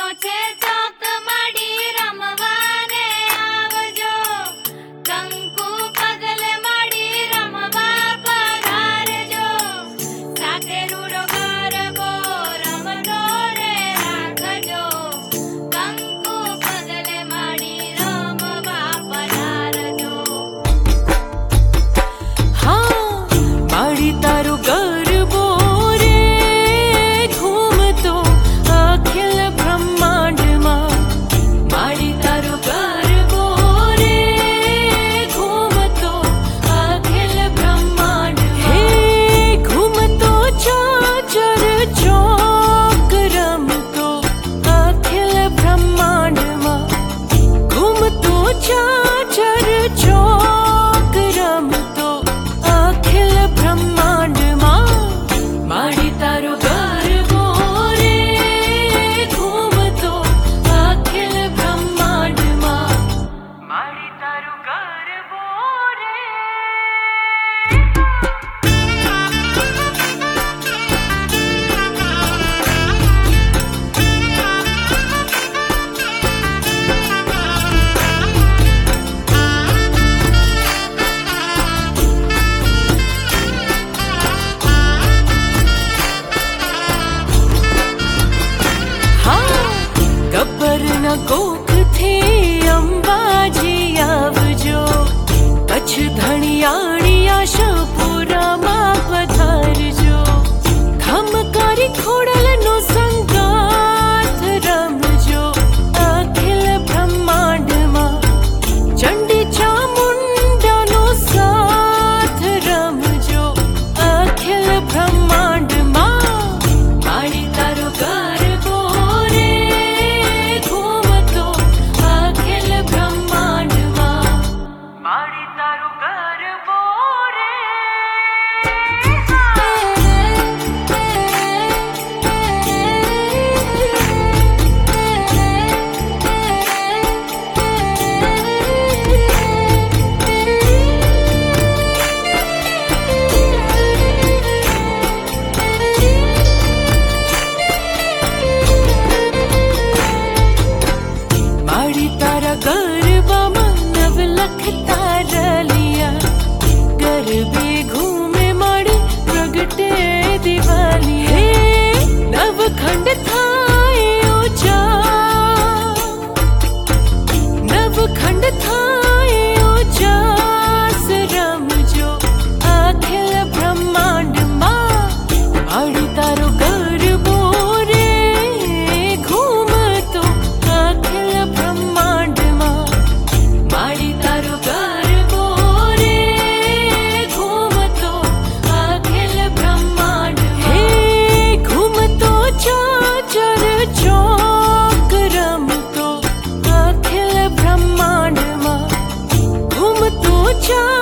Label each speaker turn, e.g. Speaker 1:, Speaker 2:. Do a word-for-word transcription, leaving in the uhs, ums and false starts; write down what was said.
Speaker 1: गोख थी अंबाजी आवजो कच्छ धणियाणी आशापुरा मां पधारजो धमकारी खोड़ल नो संगाथ रमजो अखिल ब्रह्मांड मां चंडी चामुंडा नो साथ रमजो अखिल ब्रह्मांड मां माड़ी तारो गरबो तारा गरबा नव लख तारलिया गरबे घूमे माड़ी प्रगटे दिवाली हे नव खंड थाए ओजा नव खंड थाए ओजा रमजो अखिल ब्रह्मांड मां माड़ी तारो गरबो रे घूम तो अखिल ब्रह्मांड माड़ी तारो गरबो रे घूमतो अखिल ब्रह्मांड हे घूमतो चाचर चौक रमतो अखिल ब्रह्मांड मां घूमतो चा